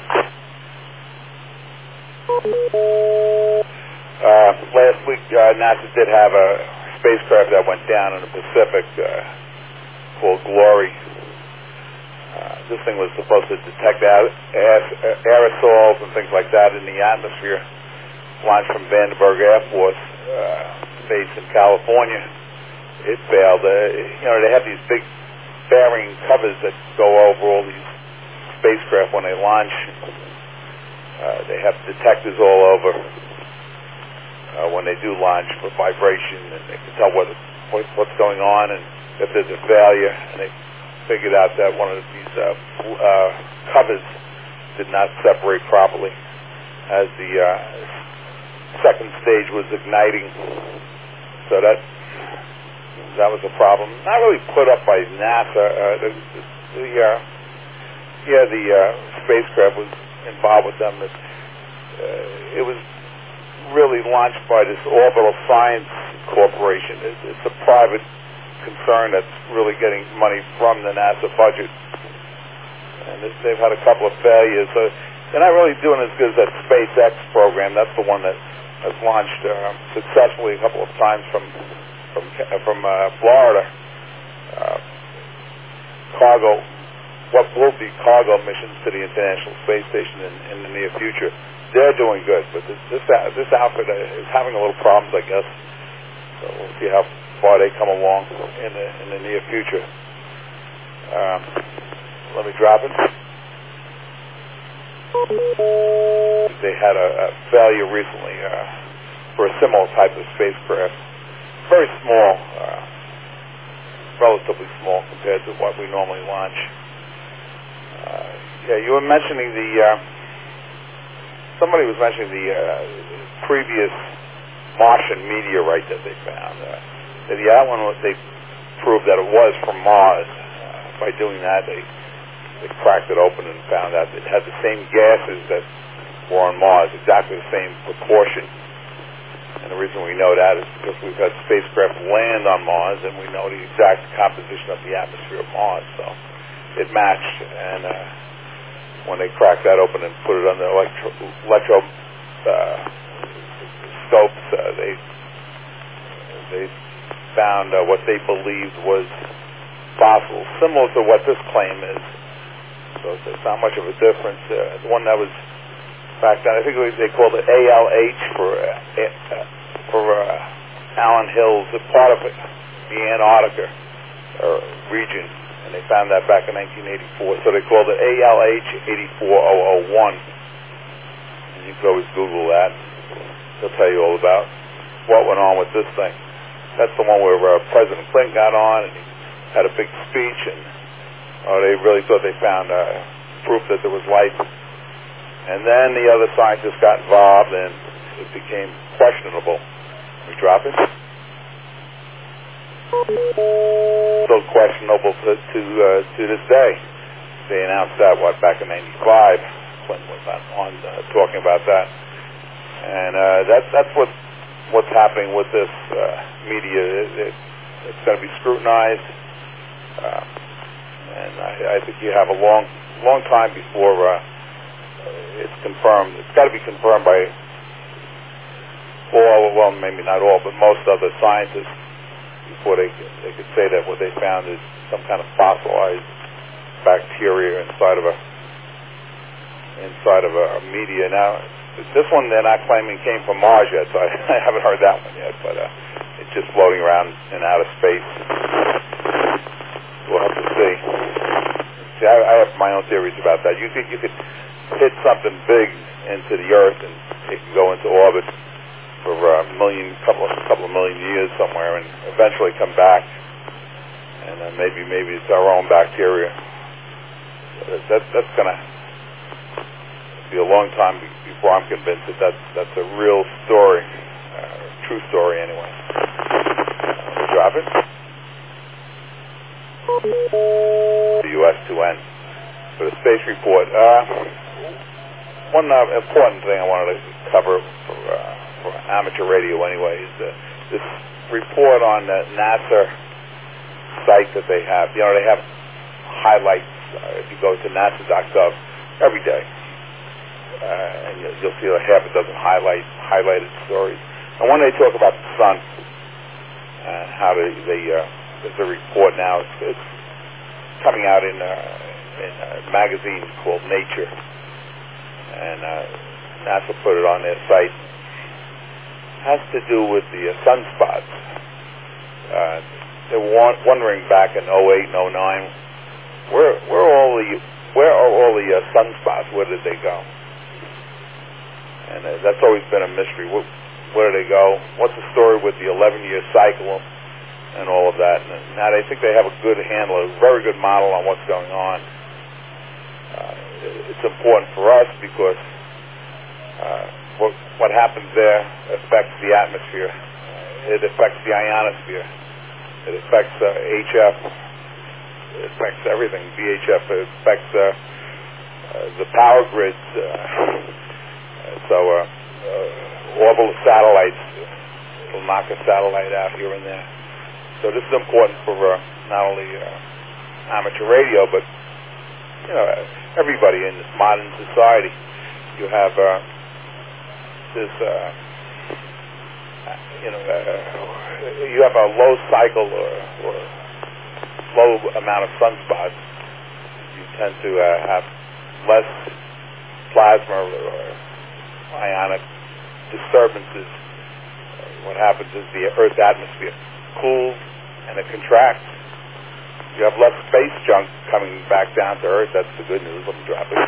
Uh, last week, uh, NASA did have a spacecraft that went down in the Pacific uh, called Glory. Uh, this thing was supposed to detect aerosols and things like that in the atmosphere. Launched from Vandenberg Air Force uh, Base in California. It failed. Uh, you know, they have these big bearing covers that go over all these spacecraft when they launch. Uh, they have detectors all over uh, when they do launch for vibration, and they can tell what, what what's going on and if there's a failure. And they figured out that one of these uh, uh, covers did not separate properly as the uh, second stage was igniting. So that that was a problem. Not really put up by NASA. Uh, the the uh, yeah the uh, spacecraft was involved with them. It, uh, it was really launched by this Orbital Science Corporation. It, it's a private concern that's really getting money from the NASA budget, and it, they've had a couple of failures. So they're not really doing as good as that SpaceX program. That's the one that has launched uh, successfully a couple of times from from from uh, Florida. Uh, cargo. What will be cargo missions to the International Space Station in, in the near future. They're doing good, but this this, this outfit is having a little problems, I guess. So we'll see how far they come along in the in the near future. Um, let me drop it. They had a, a failure recently uh, for a similar type of spacecraft. Very small, uh, relatively small compared to what we normally launch. Uh, yeah, you were mentioning the, uh, somebody was mentioning the uh, previous Martian meteorite that they found. Uh, that that one, they proved that it was from Mars. Uh, by doing that, they, they cracked it open and found out it had the same gases that were on Mars, exactly the same proportion. And the reason we know that is because we've had spacecraft land on Mars, and we know the exact composition of the atmosphere of Mars. So it matched, and uh, when they cracked that open and put it under electro, electro uh, scopes, uh, they they found uh, what they believed was fossils, similar to what this claim is. So there's not much of a difference. Uh, the one that was back then, I think they called it A L H for uh, uh, for uh, Allen Hills, a part of it, the Antarctica uh, region. And they found that back in nineteen eighty-four. So they called it A L H eighty-four thousand one. And you can always Google that. They'll tell you all about what went on with this thing. That's the one where uh, President Clinton got on and he had a big speech, and oh, they really thought they found uh, proof that there was life. And then the other scientists got involved, and it became questionable. We drop it. Still questionable to to, uh, to this day. They announced that what back in ninety-five. Clinton was on, on uh, talking about that, and uh, that's that's what what's happening with this uh, media. It, it, it's going to be scrutinized, uh, and I, I think you have a long long time before uh, it's confirmed. It's got to be confirmed by all, well, maybe not all, but most other scientists, before they they could say that what they found is some kind of fossilized bacteria inside of a inside of a, a media. Now, this one they're not claiming came from Mars yet, so I, I haven't heard that one yet. But uh, it's just floating around in outer space. We'll have to see. See, I, I have my own theories about that. You could you could hit something big into the Earth, and it can go into orbit for a million, couple, couple of million years somewhere, and eventually come back, and then maybe, maybe it's our own bacteria. That, that that's going to be a long time before I'm convinced that that's, that's a real story, uh, true story anyway. Uh, drop it. The U S two N for the space report. Uh, one uh, important thing I wanted to cover for, uh, for amateur radio anyway is uh, this report on the NASA site that they have. You know, they have highlights uh, if you go to nasa dot gov every day, uh, and you'll, you'll see like half a dozen highlight highlighted stories. And when they talk about the sun and how they, they uh, there's a report now. It's, it's coming out in uh, in a magazine called Nature, and uh, NASA put it on their site. It has to do with the uh, sunspots. Uh, they were wondering back in oh eight and oh nine, where where are all the where are all the uh, sunspots? Where did they go? And uh, that's always been a mystery. Where, where did they go? What's the story with the eleven-year cycle and all of that? And now they think they have a good handle, a very good model on what's going on. Uh, it's important for us because uh, what, what happens there affects the atmosphere. Uh, it affects the ionosphere. It affects uh, H F. It affects everything. V H F. It affects uh, uh, the power grids. Uh, so uh, uh, orbital satellites. It'll knock a satellite out here and there. So this is important for uh, not only uh, amateur radio, but you know everybody in this modern society. You have uh, this, uh, you know, uh, you have a low cycle or, or low amount of sunspots. You tend to uh, have less plasma or ionic disturbances. Uh, what happens is the Earth's atmosphere cools and it contracts. You have less space junk coming back down to Earth. That's the good news. Let me drop it.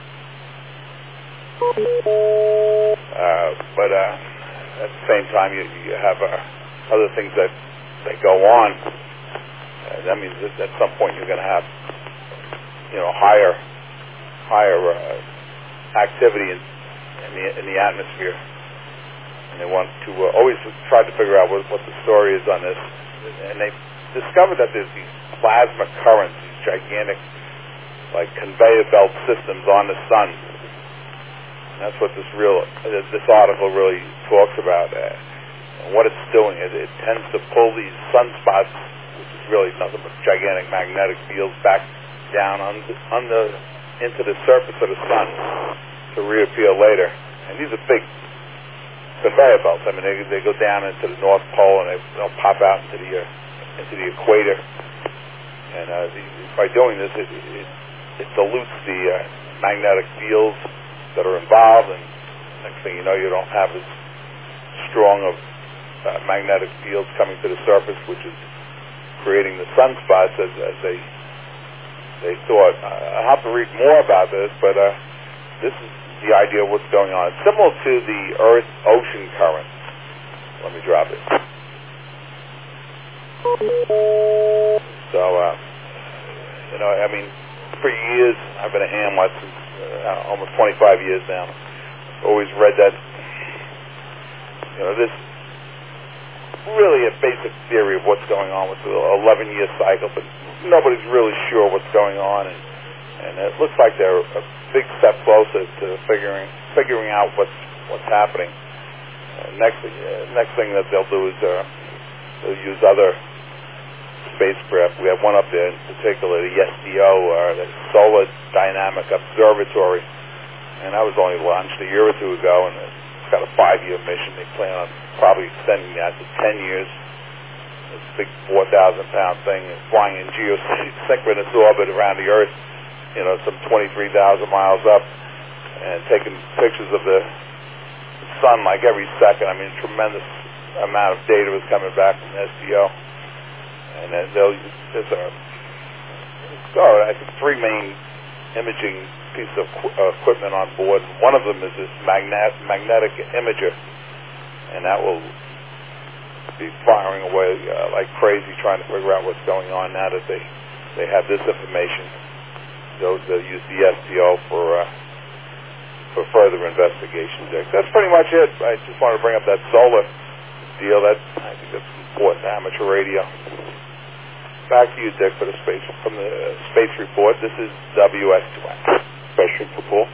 Uh, but uh, at the same time, you, you have uh, other things that, that go on. Uh, that means that at some point you're going to have, you know, higher, higher uh, activity in, in the in the atmosphere. And they want to uh, always try to figure out what, what the story is on this. And they discovered that there's these plasma currents, these gigantic, like conveyor belt systems on the sun. And that's what this real this article really talks about. Uh, and what it's doing is it tends to pull these sunspots, which is really nothing but gigantic magnetic fields, back down on the, on the into the surface of the sun to reappear later. And these are big conveyor belts. I mean, they they go down into the North Pole and they they'll pop out into the uh, into the equator. And uh, the, by doing this, it, it, it dilutes the uh, magnetic fields that are involved, and next thing you know, you don't have as strong of uh, magnetic fields coming to the surface, which is creating the sunspots as, as they they thought. Uh, I'll have to read more about this, but uh, this is the idea of what's going on. It's similar to the Earth-ocean current. Let me drop it. So, uh, you know, I mean, for years, I've been a ham watch since uh, almost twenty-five years now. Always read that, you know, this really a basic theory of what's going on with the eleven-year cycle, but nobody's really sure what's going on, and, and it looks like they're a big step closer to figuring figuring out what's what's happening. Uh, next, uh, next thing that they'll do is uh, they'll use other spacecraft. We have one up there in particular, the S D O, or the Solar Dynamic Observatory, and that was only launched a year or two ago, and it's got a five-year mission. They plan on probably extending that to ten years. This big four thousand pound thing is flying in geosynchronous orbit around the Earth, you know, some twenty-three thousand miles up, and taking pictures of the sun like every second. I mean, a tremendous amount of data is coming back from the S D O. And then they'll, there's a, oh, I think three main imaging pieces of qu- uh, equipment on board. One of them is this magnet, magnetic imager, and that will be firing away uh, like crazy trying to figure out what's going on now that they, they have this information. They'll, they'll use the S D O for uh, for investigation, Dick. That's pretty much it. I just wanted to bring up that solar deal. That I think that's important. Amateur radio. Back to you, Dick, for the space from the uh, space report. This is W S two N. Question for Paul.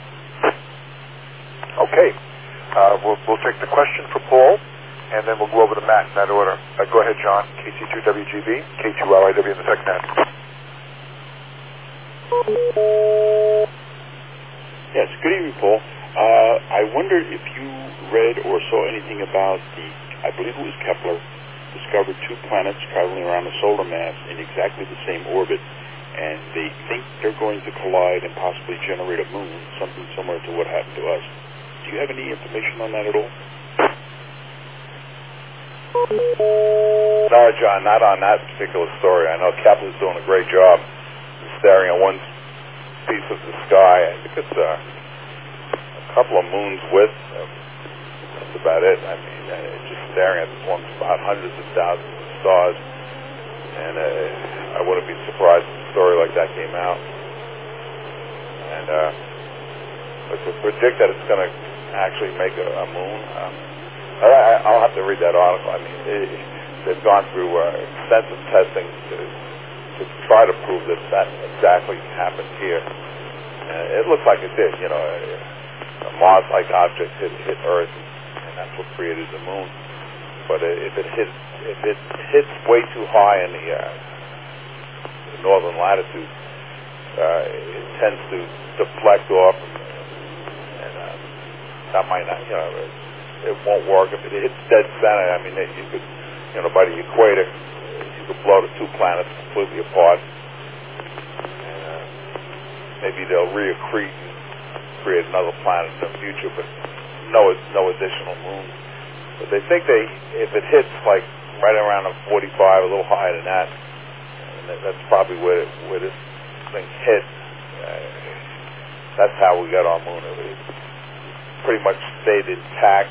Okay, uh, we'll we'll take the question for Paul, and then we'll go over to Matt in that order. Uh, go ahead, John. K C two W G B, K two L I W in the second half. Yes, good evening, Paul. Uh, I wondered if you read or saw anything about the, I believe it was Kepler, discovered two planets traveling around a solar mass in exactly the same orbit, and they think they're going to collide and possibly generate a moon, something similar to what happened to us. Do you have any information on that at all? No, John, not on that particular story. I know Kepler's doing a great job staring at one piece of the sky. I think it's uh, a couple of moons width. Uh, that's about it. I mean, uh, just staring at this one spot, hundreds of thousands of stars. And uh, I wouldn't be surprised if a story like that came out. And uh, but to predict that it's going to actually make a, a moon, um, I, I'll have to read that article. I mean, it, they've gone through uh, extensive testing to, to try to prove that that exactly happened here. Uh, it looks like it did. You know, a, a Mars-like object hit, hit Earth, and that's what created the moon. But if it hit, if it hits way too high in the, uh, the northern latitude, uh, it tends to deflect off, and, and uh, that might not, you know, it, it won't work. If it hits dead center, I mean, you could, you know, by the equator, you could blow the two planets completely apart. And, uh, maybe they'll reaccrete and create another planet in the future, but no, no additional moons. But they think they, if it hits like right around a forty-five, a little higher than that, and that's probably where where this thing hit. Uh, that's how we got our moon. It pretty much stayed intact.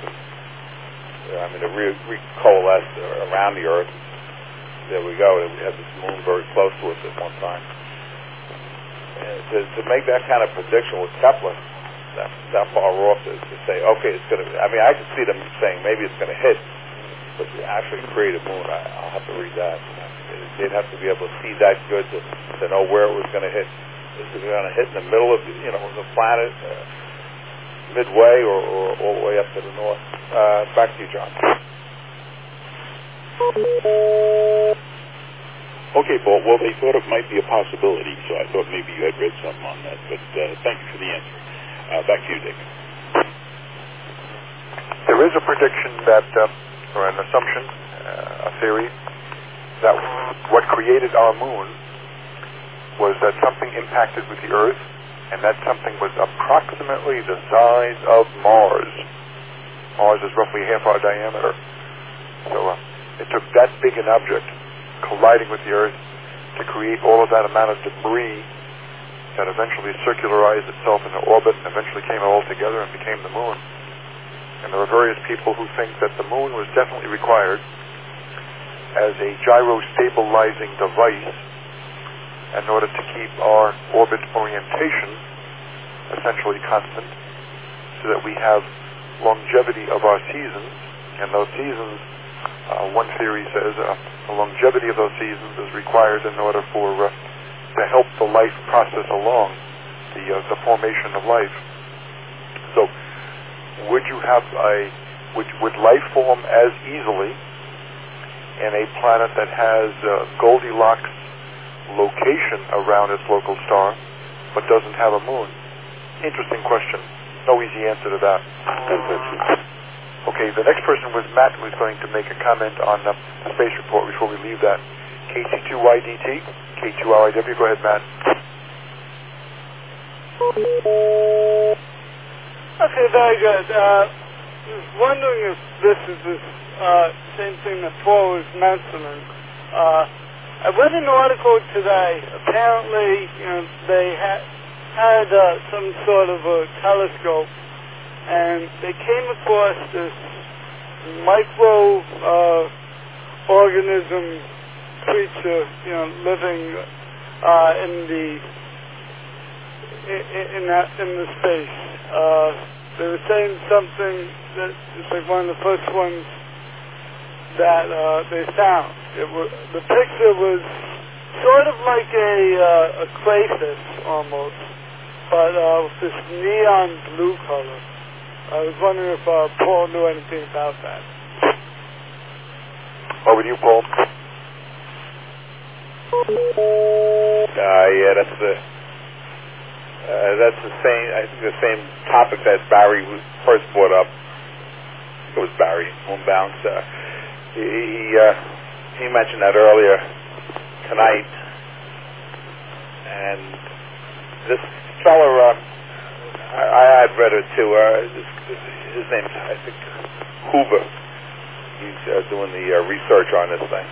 I mean, it re- re-coalesced around the Earth. There we go. We had this moon very close to us at one time. And to, to make that kind of prediction with Kepler, that, that far off to, to say, okay, it's going to. I mean, I could see them saying maybe it's going to hit, but to actually create a moon, I, I'll have to read that. They'd have to be able to see that good to, to know where it was going to hit. Is it going to hit in the middle of, you know, the planet, uh, midway, or, or all the way up to the north? Uh, back to you, John. Okay, Paul. Well, they thought it might be a possibility, so I thought maybe you had read something on that. But uh, thank you for the answer. Uh, back to you, Dick. There is a prediction that, uh, or an assumption, uh, a theory, that what created our moon was that something impacted with the Earth, and that something was approximately the size of Mars. Mars is roughly half our diameter. So uh, it took that big an object colliding with the Earth to create all of that amount of debris that eventually circularized itself in orbit and eventually came all together and became the moon. And there are various people who think that the moon was definitely required as a gyro-stabilizing device in order to keep our orbit orientation essentially constant so that we have longevity of our seasons. And those seasons, uh, one theory says, uh, the longevity of those seasons is required in order for uh, to help the life process along, the uh, the formation of life. So, would you have a would would life form as easily in a planet that has uh, Goldilocks location around its local star, but doesn't have a moon? Interesting question. No easy answer to that. Okay, the next person was Matt, who's going to make a comment on uh, the space report before we leave that. K T two Y D T, K two L I W. Go ahead, Matt. Okay, very good. Uh, I was wondering if this is the uh, same thing that Paul was mentioning. Uh, I read an article today. Apparently, you know, they had had uh, some sort of a telescope, and they came across this micro uh, organism creature, you know, living uh, in the in, in that in the space. Uh, they were saying something that it's like one of the first ones that uh, they found. It was, the picture was sort of like a, uh, a crayfish almost, but uh, with this neon blue color. I was wondering if uh, Paul knew anything about that. Over to you, Paul. Uh, yeah, that's the uh, that's the same. I think the same topic that Barry was first brought up. It was Barry Moonbounce. Uh, he he, uh, he mentioned that earlier tonight, and this fellow, uh, I, I had read it too. Uh, this, his name's I think Huber. He's uh, doing the uh, research on this thing,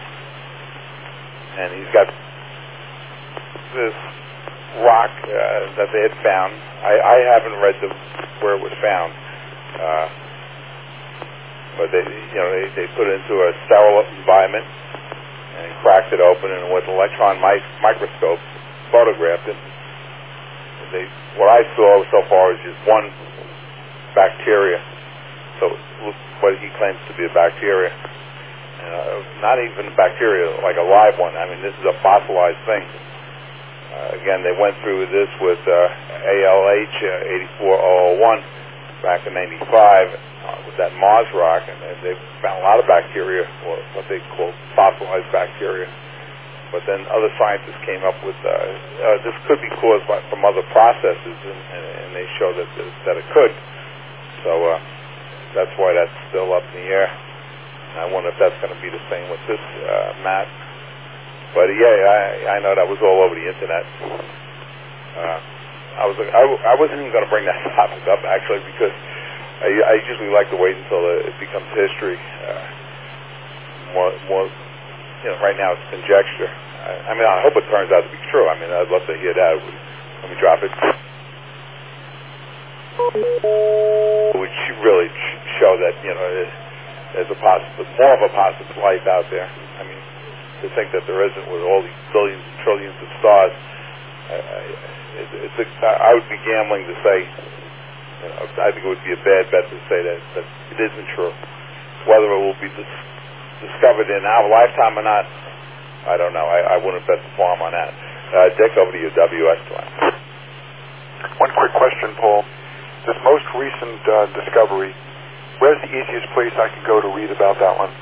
and he's got this rock uh, that they had found. I, I haven't read the where it was found, uh, but they, you know, they, they put it into a sterile environment and cracked it open, and with an electron mic- microscope, photographed it. They, what I saw so far is just one bacteria. So what he claims to be a bacteria, uh, not even a bacteria, like a live one. I mean, this is a fossilized thing. Uh, again, they went through this with uh, A L H uh, eighty-four thousand one back in ninety-five uh, with that Mars rock, and, and they found a lot of bacteria, or what they call fossilized bacteria. But then other scientists came up with uh, uh, this could be caused by, from other processes, and, and, and they showed that that it could. So. Uh, That's why that's still up in the air. And I wonder if that's going to be the same with this uh, map. But yeah, I, I know that was all over the internet. Uh, I was I, I wasn't even going to bring that topic up actually, because I, I usually like to wait until it becomes history. Uh, more more, you know, right now it's conjecture. I, I mean, I hope it turns out to be true. I mean, I'd love to hear that. Let me drop it. Which really show that, you know, there's a possible, more of a possible life out there. I mean, to think that there isn't with all these billions and trillions of stars, uh, it, it's a, I would be gambling to say, you know, I think it would be a bad bet to say that, that it isn't true. Whether it will be dis- discovered in our lifetime or not, I don't know. I, I wouldn't bet the farm on that. Uh, Dick, over to you, W S two. One quick question, Paul. This most recent uh, discovery, where's the easiest place I can go to read about that one?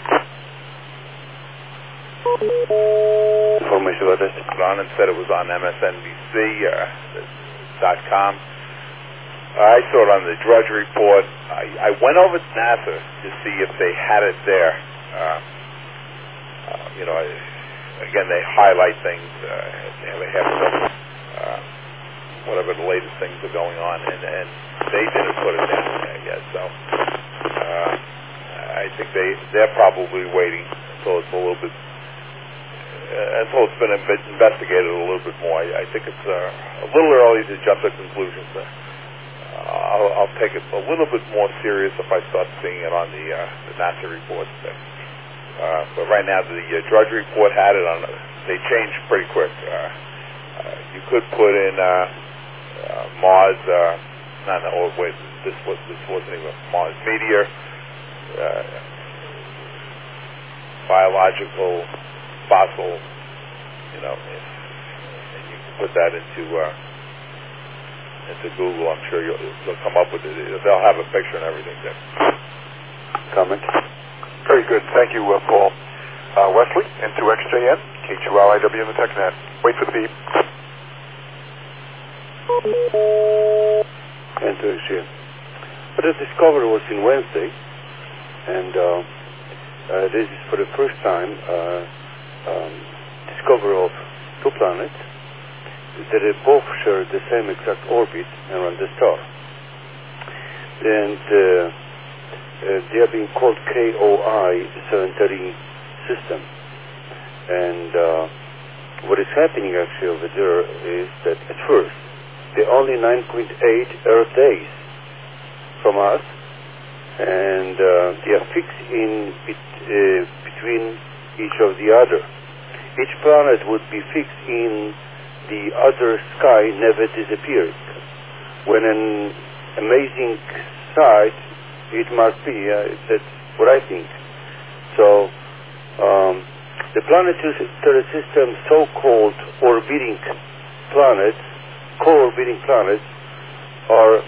Information about this. On and said it was on M S N B C dot com. Uh, I saw it on the Drudge Report. I, I went over to NASA to see if they had it there. Uh, uh, you know, again, they highlight things. Uh, they have some, uh, whatever the latest things are going on, and, and they didn't put it down there yet. So uh, I think they they're probably waiting until it's a little bit uh, until it's been investigated a little bit more. I, I think it's uh, a little early to jump to conclusions. Uh, I'll, I'll take it a little bit more serious if I start seeing it on the, uh, the NASA reports there. Uh, but right now, the uh, Drudge Report had it on. They changed pretty quick. Uh, uh, you could put in uh, uh, Mars. Uh, no, no. Oh, wait. This was this wasn't even Mars meteor. Uh, biological fossil. You know, and, and you can put that into uh, into Google. I'm sure you'll, you'll come up with it. They'll have a picture and everything there. Comment. Very good. Thank you, uh, Paul. Uh, Wesley, N two X J N, K two R I W in the TechNet. Wait for the beep. N two X J N. But the discovery was in Wednesday, and uh, uh, this is for the first time uh, um, discovery of two planets that they both share the same exact orbit around the star. And uh, Uh, they are being called K O I seven thirty system. And uh, what is happening actually over there is that at first, they're only nine point eight Earth days from us, and uh, they are fixed in bet- uh, between each of the other. Each planet would be fixed in the other sky, never disappearing. When an amazing sight it must be. Uh, that's what I think. So um, the planetary system, so-called orbiting planets, co-orbiting planets, are